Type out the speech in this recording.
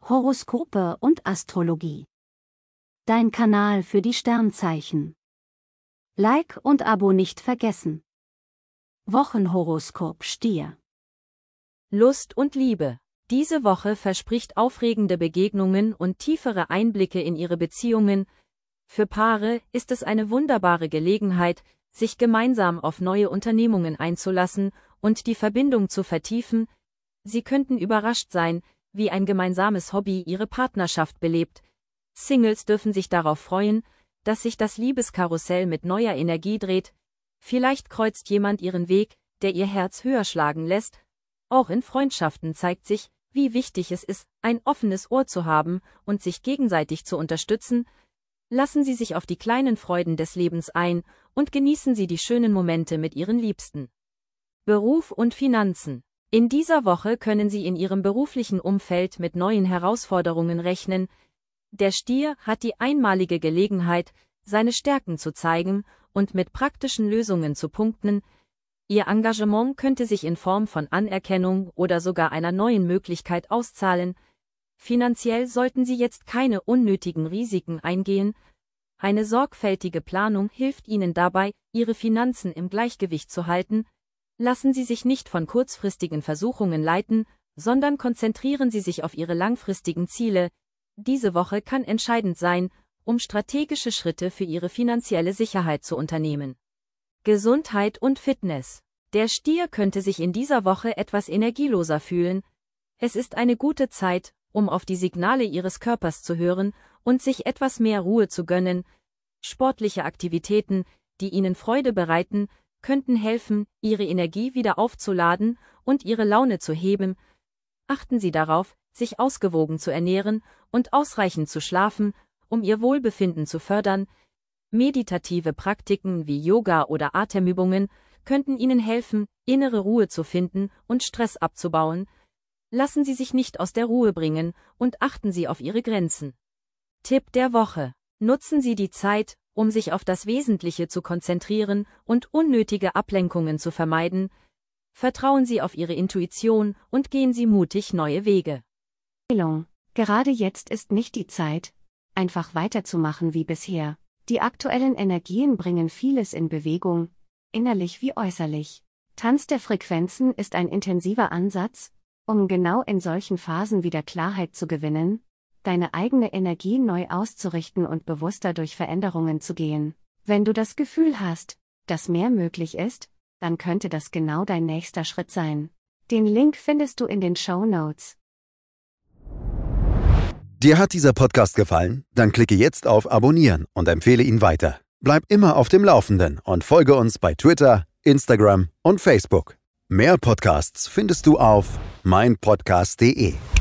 Horoskope und Astrologie. Dein Kanal für die Sternzeichen. Like und Abo nicht vergessen. Wochenhoroskop Stier. Lust und Liebe. Diese Woche verspricht aufregende Begegnungen und tiefere Einblicke in ihre Beziehungen. Für Paare ist es eine wunderbare Gelegenheit, sich gemeinsam auf neue Unternehmungen einzulassen und die Verbindung zu vertiefen. Sie könnten überrascht sein, wie ein gemeinsames Hobby ihre Partnerschaft belebt. Singles dürfen sich darauf freuen, dass sich das Liebeskarussell mit neuer Energie dreht. Vielleicht kreuzt jemand ihren Weg, der ihr Herz höher schlagen lässt. Auch in Freundschaften zeigt sich, wie wichtig es ist, ein offenes Ohr zu haben und sich gegenseitig zu unterstützen. Lassen Sie sich auf die kleinen Freuden des Lebens ein und genießen Sie die schönen Momente mit Ihren Liebsten. Beruf und Finanzen. In dieser Woche können Sie in Ihrem beruflichen Umfeld mit neuen Herausforderungen rechnen. Der Stier hat die einmalige Gelegenheit, seine Stärken zu zeigen und mit praktischen Lösungen zu punkten. Ihr Engagement könnte sich in Form von Anerkennung oder sogar einer neuen Möglichkeit auszahlen. Finanziell sollten Sie jetzt keine unnötigen Risiken eingehen. Eine sorgfältige Planung hilft Ihnen dabei, Ihre Finanzen im Gleichgewicht zu halten. Lassen Sie sich nicht von kurzfristigen Versuchungen leiten, sondern konzentrieren Sie sich auf Ihre langfristigen Ziele. Diese Woche kann entscheidend sein, um strategische Schritte für Ihre finanzielle Sicherheit zu unternehmen. Gesundheit und Fitness. Der Stier könnte sich in dieser Woche etwas energieloser fühlen. Es ist eine gute Zeit, um auf die Signale Ihres Körpers zu hören und sich etwas mehr Ruhe zu gönnen. Sportliche Aktivitäten, die Ihnen Freude bereiten, könnten helfen, Ihre Energie wieder aufzuladen und Ihre Laune zu heben. Achten Sie darauf, sich ausgewogen zu ernähren und ausreichend zu schlafen, um Ihr Wohlbefinden zu fördern. Meditative Praktiken wie Yoga oder Atemübungen könnten Ihnen helfen, innere Ruhe zu finden und Stress abzubauen. Lassen Sie sich nicht aus der Ruhe bringen und achten Sie auf Ihre Grenzen. Tipp der Woche. Nutzen Sie die Zeit, um sich auf das Wesentliche zu konzentrieren und unnötige Ablenkungen zu vermeiden. Vertrauen Sie auf Ihre Intuition und gehen Sie mutig neue Wege. Gerade jetzt ist nicht die Zeit, einfach weiterzumachen wie bisher. Die aktuellen Energien bringen vieles in Bewegung, innerlich wie äußerlich. Tanz der Frequenzen ist ein intensiver Ansatz, um genau in solchen Phasen wieder Klarheit zu gewinnen, deine eigene Energie neu auszurichten und bewusster durch Veränderungen zu gehen. Wenn du das Gefühl hast, dass mehr möglich ist, dann könnte das genau dein nächster Schritt sein. Den Link findest du in den Shownotes. Dir hat dieser Podcast gefallen? Dann klicke jetzt auf Abonnieren und empfehle ihn weiter. Bleib immer auf dem Laufenden und folge uns bei Twitter, Instagram und Facebook. Mehr Podcasts findest du auf meinpodcast.de.